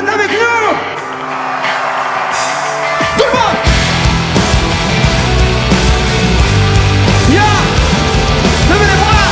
êtes avec nous? Tout le monde! Yeah! Levez les bras!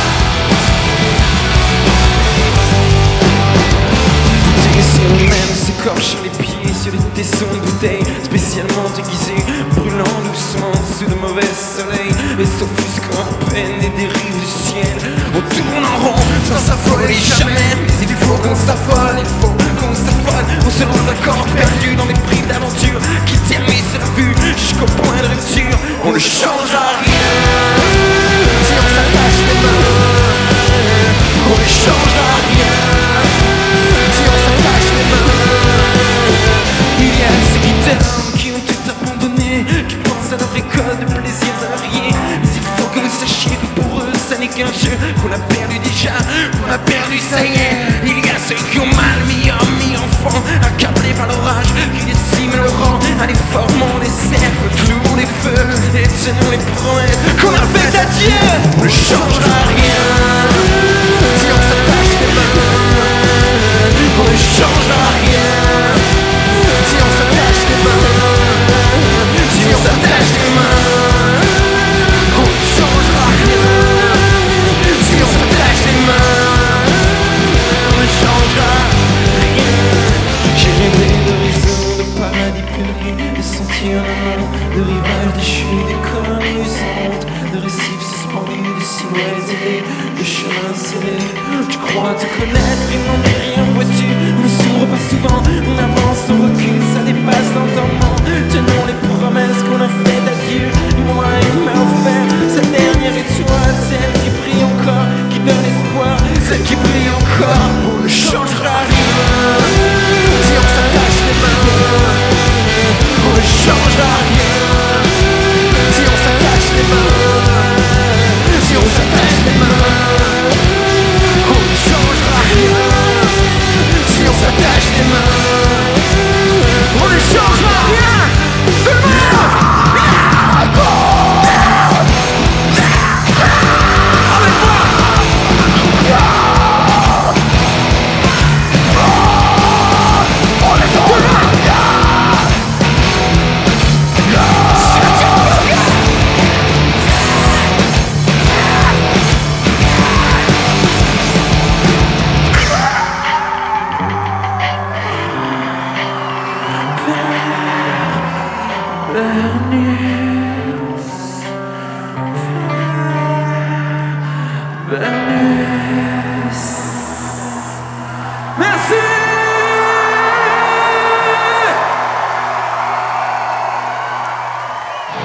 Sur nous-mêmes, s'écorche les pieds sur les tessons de bouteilles spécialement déguisés, brûlant doucement sous de mauvais soleils et s'offusquant à peine des dérives du ciel. On tourne en rond sans s'affoler jamais, mais il faut qu'on s'affole, il faut qu'on s'affole. On se lance un corps perdu dans des prises d'aventure qui ternissent la vue jusqu'au point de rupture. On ne changera rien si on s'attache les mains. On ne changera rien si on s'attache les mains. Il y a ces guitares qui ont tout abandonné, qui pensent à leur école de plaisirs variés. Mais il faut que vous sachiez que pour eux ça n'est qu'un jeu, qu'on a perdu déjà, qu'on a perdu, ça y est. Il y a ceux qui ont mal mis hommes, mis enfants, accablés par l'orage qui décime le rang. Allez, formons les cercles, clouons les feux et tenons les promesses qu'on a faites à Dieu. On ne changera rien si on s'attache les mains. On ne changera rien si on s'attache les mains. Si on s'attache les mains, on ne changera rien. Si on s'attache les mains, on ne changera rien. J'ai rêvé d'horizons, de paradis perdus, de sentiers en amont, de rivages déchus, des colonies usantes, de récifs suspendus, de silhouettes ailées, de chemins scellés. Je crois te connaître,